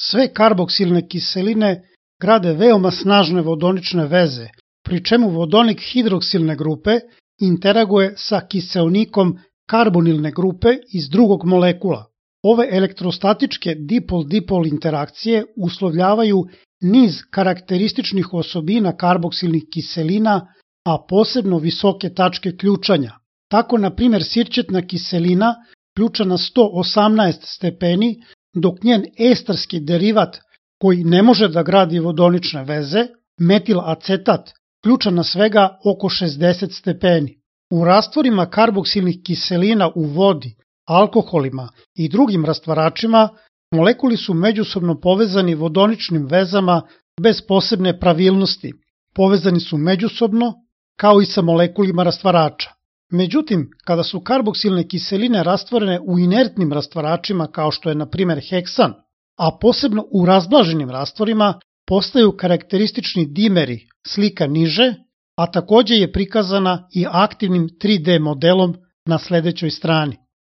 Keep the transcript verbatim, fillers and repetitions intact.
Sve karboksilne kiseline grade veoma snažne vodonične veze, pri čemu vodonik hidroksilne grupe interaguje sa kiseonikom karbonilne grupe iz drugog molekula. Ove elektrostatičke dipol-dipol interakcije uslovljavaju niz karakterističnih osobina karboksilnih kiselina, a posebno visoke tačke ključanja. Tako, na primjer, sirćetna kiselina ključa na sto osamnaest stepeni, dok njen estarski derivat, koji ne može da gradi vodonične veze, metilacetat, ključa na svega oko šezdeset stepeni. U rastvorima karboksilnih kiselina u vodi, alkoholima i drugim rastvaračima, molekuli su međusobno povezani vodoničnim vezama bez posebne pravilnosti. Povezani su međusobno kao i sa molekulima rastvarača. Međutim, kada su karboksilne kiseline rastvorene u inertnim rastvaračima kao što je na primjer heksan, a posebno u razblaženim rastvorima, postaju karakteristični dimeri, slika niže, a takođe je prikazana i aktivnim tri D modelom na sledećoj strani.